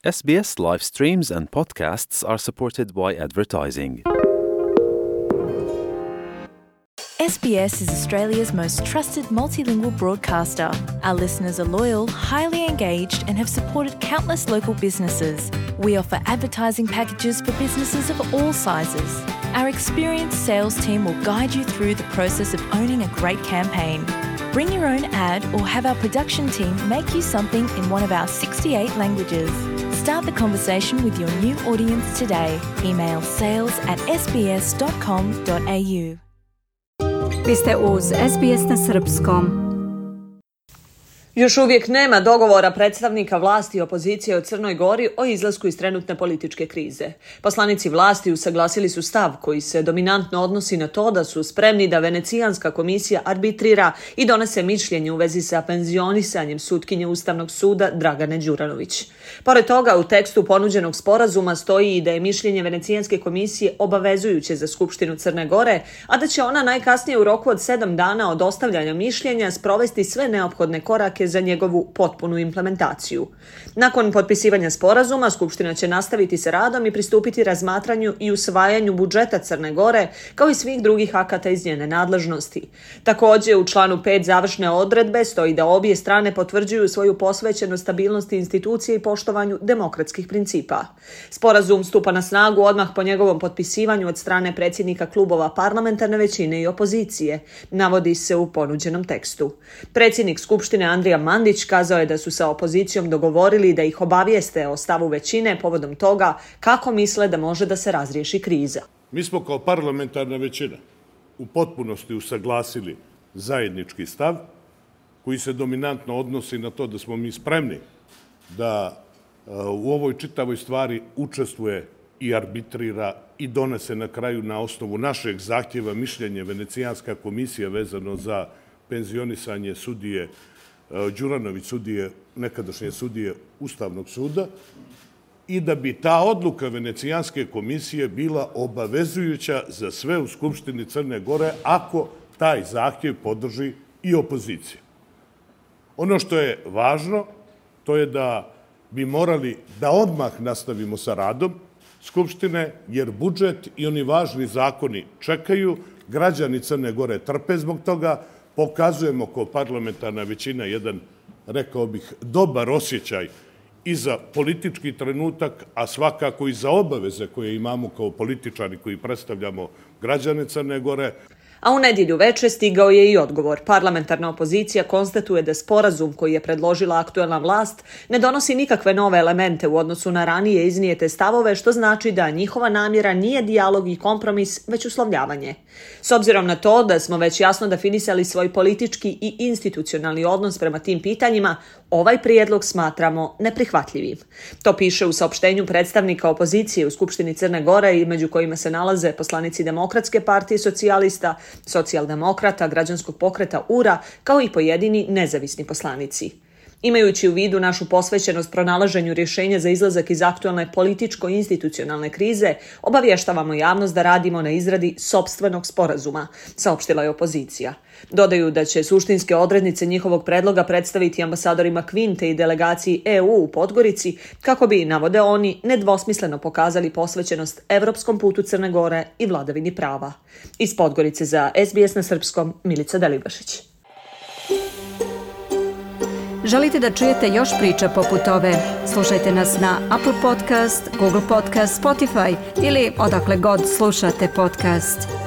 SBS live streams and podcasts are supported by advertising. SBS is Australia's most trusted multilingual broadcaster. Our listeners are loyal, highly engaged, and have supported countless local businesses. We offer advertising packages for businesses of all sizes. Our experienced sales team will guide you through the process of owning a great campaign. Bring your own ad or have our production team make you something in one of our 68 languages. Start the conversation with your new audience today. Email sales@sbs.com.au. Vi ste uz SBS na srpskom. Još uvijek nema dogovora predstavnika vlasti i opozicije u Crnoj Gori o izlasku iz trenutne političke krize. Poslanici vlasti usaglasili su stav koji se dominantno odnosi na to da su spremni da Venecijanska komisija arbitrira i donese mišljenje u vezi sa penzionisanjem sutkinje Ustavnog suda Dragane Đuranović. Pored toga, u tekstu ponuđenog sporazuma stoji i da je mišljenje Venecijanske komisije obavezujuće za Skupštinu Crne Gore, a da će ona najkasnije u roku od 7 dana od dostavljanja mišljenja sprovesti sve neophodne korake za njegovu potpunu implementaciju. Nakon potpisivanja sporazuma, Skupština će nastaviti sa radom i pristupiti razmatranju i usvajanju budžeta Crne Gore, kao i svih drugih akata iz njene nadležnosti. Također, u članu 5 završne odredbe stoji da obje strane potvrđuju svoju posvećenost stabilnosti institucije i poštovanju demokratskih principa. Sporazum stupa na snagu odmah po njegovom potpisivanju od strane predsjednika klubova parlamentarne većine i opozicije, navodi se u ponuđenom tekstu. Predsjednik Skupštine Andrija Mandić kazao je da su sa opozicijom dogovorili da ih obavijeste o stavu većine povodom toga kako misle da može da se razriješi kriza. Mi smo kao parlamentarna većina u potpunosti usaglasili zajednički stav koji se dominantno odnosi na to da smo mi spremni da u ovoj čitavoj stvari učestvuje i arbitrira i donese na kraju na osnovu našeg zahtjeva mišljenje Venecijanska komisija vezano za penzionisanje sudije Đuranović, nekadašnje sudije Ustavnog suda, i da bi ta odluka Venecijanske komisije bila obavezujuća za sve u Skupštini Crne Gore ako taj zahtjev podrži i opozicija. Ono što je važno, to je da bi morali da odmah nastavimo sa radom Skupštine, jer budžet i oni važni zakoni čekaju, građani Crne Gore trpe zbog toga, pokazujemo kao parlamentarna većina jedan, rekao bih, dobar osjećaj i za politički trenutak, a svakako i za obaveze koje imamo kao političari koji predstavljamo građane Crne Gore. A u nedjelju veče stigao je i odgovor. Parlamentarna opozicija konstatuje da sporazum koji je predložila aktuelna vlast ne donosi nikakve nove elemente u odnosu na ranije iznijete stavove, što znači da njihova namjera nije dijalog i kompromis, već uslovljavanje. S obzirom na to da smo već jasno definisali svoj politički i institucionalni odnos prema tim pitanjima, ovaj prijedlog smatramo neprihvatljivim. To piše u saopštenju predstavnika opozicije u Skupštini Crne Gore, i među kojima se nalaze poslanici Demokratske partije socijalista, socijaldemokrata, građanskog pokreta URA, kao i pojedini nezavisni poslanici. Imajući u vidu našu posvećenost pronalaženju rješenja za izlazak iz aktualne političko-institucionalne krize, obavještavamo javnost da radimo na izradi sopstvenog sporazuma, saopštila je opozicija. Dodaju da će suštinske odrednice njihovog predloga predstaviti ambasadorima Kvinte i delegaciji EU u Podgorici, kako bi, navode oni, nedvosmisleno pokazali posvećenost evropskom putu Crne Gore i vladavini prava. Iz Podgorice za SBS na srpskom, Milica Delibašić. Želite da čujete još priča poput ove? Slušajte nas na Apple Podcast, Google Podcast, Spotify ili odakle god slušate podcast.